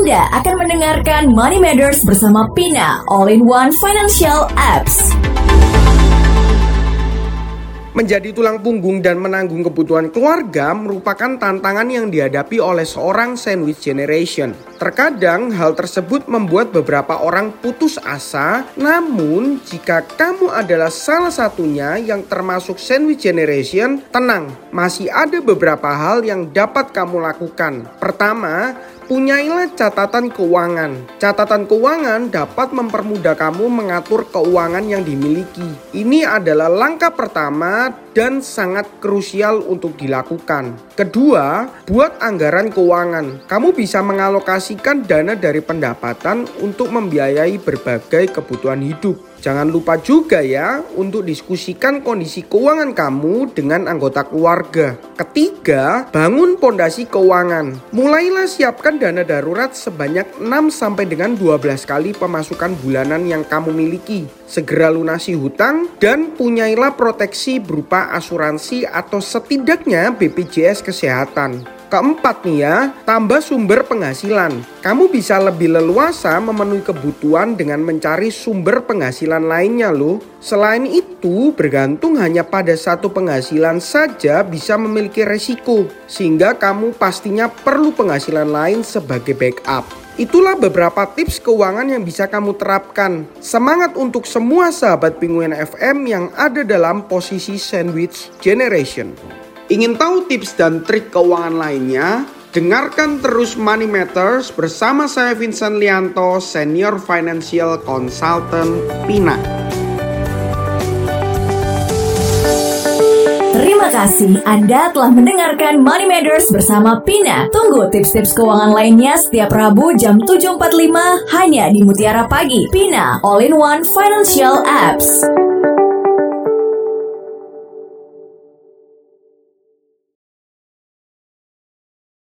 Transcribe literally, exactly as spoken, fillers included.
Anda akan mendengarkan Money Matters bersama Pina, All-in-One Financial Apps. Menjadi tulang punggung dan menanggung kebutuhan keluarga merupakan tantangan yang dihadapi oleh seorang sandwich generation. Terkadang hal tersebut membuat beberapa orang putus asa, namun jika kamu adalah salah satunya yang termasuk sandwich generation, tenang, masih ada beberapa hal yang dapat kamu lakukan. Pertama, punyailah catatan keuangan. Catatan keuangan dapat mempermudah kamu mengatur keuangan yang dimiliki. Ini adalah langkah pertama dan sangat krusial untuk dilakukan. Kedua, buat anggaran keuangan. Kamu bisa mengalokasikan dana dari pendapatan untuk membiayai berbagai kebutuhan hidup. Jangan lupa juga ya untuk diskusikan kondisi keuangan kamu dengan anggota keluarga. Ketiga, bangun pondasi keuangan. Mulailah siapkan dana darurat sebanyak enam sampai dengan dua belas kali pemasukan bulanan yang kamu miliki. Segera lunasi hutang dan punyailah proteksi berupa asuransi atau setidaknya B P J S Kesehatan. Keempat nih ya, tambah sumber penghasilan. Kamu bisa lebih leluasa memenuhi kebutuhan dengan mencari sumber penghasilan lainnya loh. Selain itu, bergantung hanya pada satu penghasilan saja bisa memiliki resiko. Sehingga kamu pastinya perlu penghasilan lain sebagai backup. Itulah beberapa tips keuangan yang bisa kamu terapkan. Semangat untuk semua sahabat Penguin F M yang ada dalam posisi sandwich generation. Ingin tahu tips dan trik keuangan lainnya? Dengarkan terus Money Matters bersama saya Vincent Lianto, Senior Financial Consultant Pina. Terima kasih Anda telah mendengarkan Money Matters bersama Pina. Tunggu tips-tips keuangan lainnya setiap Rabu jam tujuh empat puluh lima hanya di Mutiara Pagi. Pina, All-in-One Financial Apps.